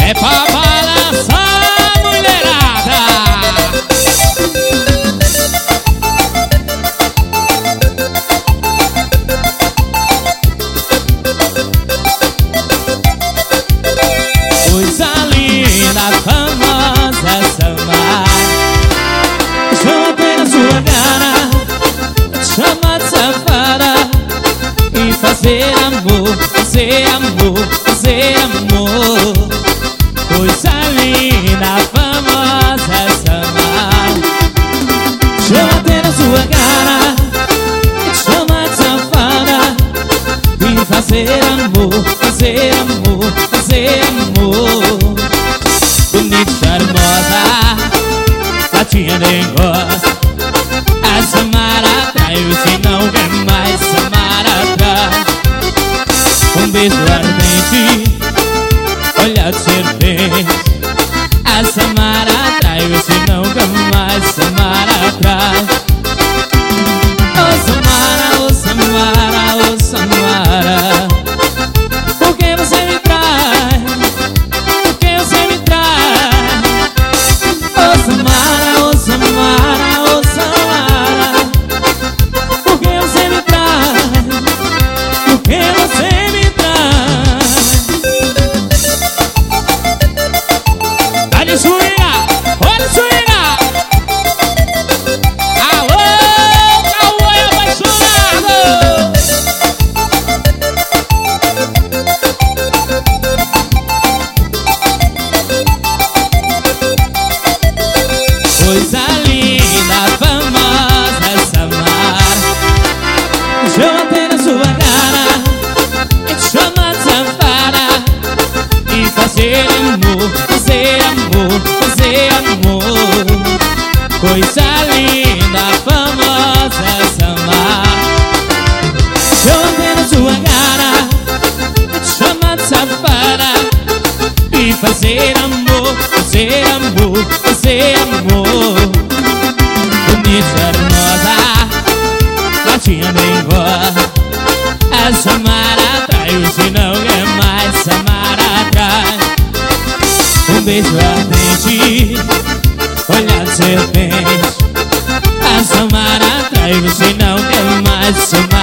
É pra balançar, mulherada. Coisa linda, famosa, Samara. Chama pela sua cara, chama de safada. E fazer amor, fazer amor, fazer amor. Coisa linda, famosa, Samara. Chama pela sua cara, chama de safada. E fazer amor, fazer amor, fazer amor. Bonita, charmosa, latinha nem gosta. A Samara traiu, se não quer mais Samara atrás. Um beijo ardente, olhar de serpente. A Samara traiu, se não quer mais Samara atrás. Oh Samara, oh Samara, oh Samara. Por que você me trai? Por que você me trai? Oh Samara, oh Samara, oh Samara. Por que você me trai? Por que você me trai? Olha swinga, olha swinga. Alô, cowboy apaixonado. Coisa linda, famosa, Samara. Chama até na sua cara, chama de safada. E fazer amor, fazer amor, fazer amor. Coisa linda, famosa, Samara. Chama até na sua cara, chama de safada. E fazer amor, fazer amor, fazer amor. Bonita, charmosa, latinha bem gosta. A Samara traiu, se não quer mais Samara atrás. Um beijo ardente, olhar de serpente. A Samara traiu, se não quer mais Samara